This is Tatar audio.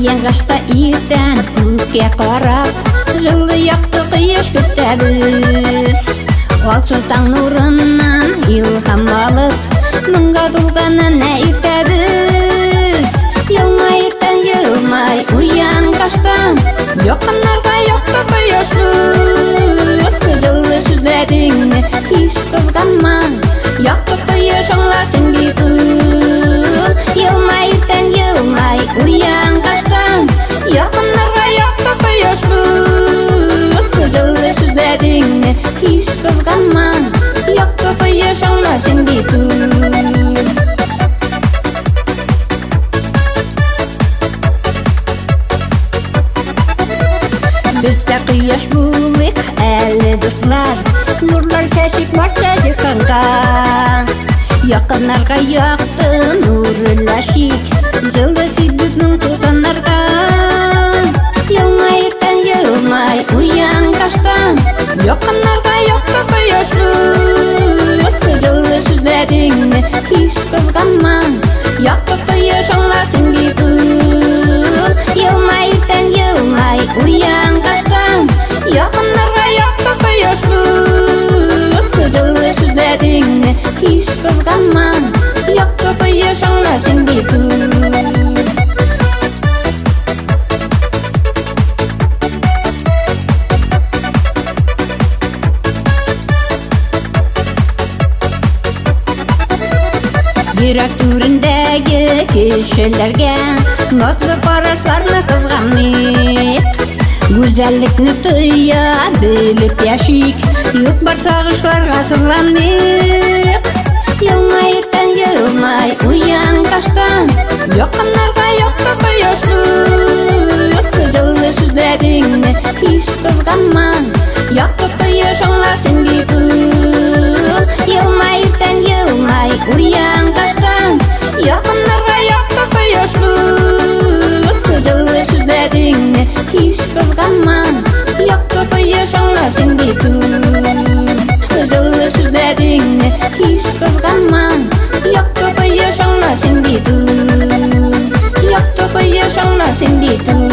Uyan kaçta irten көкке қарап, жылы яқты құйыш күтәбіз. Алсу таң нұрынан илхам алып, мұңға толғанын әйтәбіз. Елмайтын елмай, уян қашта, yoqanlarga yoqqa quyoshmiz. Жылы сүзләдеңне һич кызганма, яқты құйыш аңласын битүл. Елмайтын елмай, уян қашта, yoqanlarga yoqqa quyoshmiz. Жылы сүзләдеңне һич кызганма, яқты құйыш аңласын битүл. Bizdə quyosh buliq әлі dostlar, nurlar şəşik barça cihanqa. Yaqınlarga yaқты nurlaşik, жылы süydüknün tutanlarga. Yılmayıqdan yılmay, uyan kaçta, yaqınlarga yaқты quyoshmiz. Жылы süzlədingni hiç kızganma, yaқты quyosh аңласын bitүl. Yılmayıqdan yılmay, uyan kaçta, yaqınlarga yaқты quyoshmiz. Жылы süzlədingni hiç kızganma, yaқты quyosh аңласын bitүl. Йөрәк түрендәге кешеләргә назлы карашларны кызганмыйк. Гүзәллекне тоя белеп яшик, юк бар сагышларга сырланмыйк. Елмайыктан елмай, уян кашта, якыннарга якты кояшмыз. Жылы сүзләдеңне һич кызганма, якты кояш аңласын битүл. Елмайыктан елмай, уян кашта, якыннарга якты кояшмыз. Жылы сүзләдеңне һич кызганма, якты кояш аңласын битүл. Жылы сүзләдеңне һич кызганма, якты кояш аңласын битүл. Якты кояш аңласын битүл.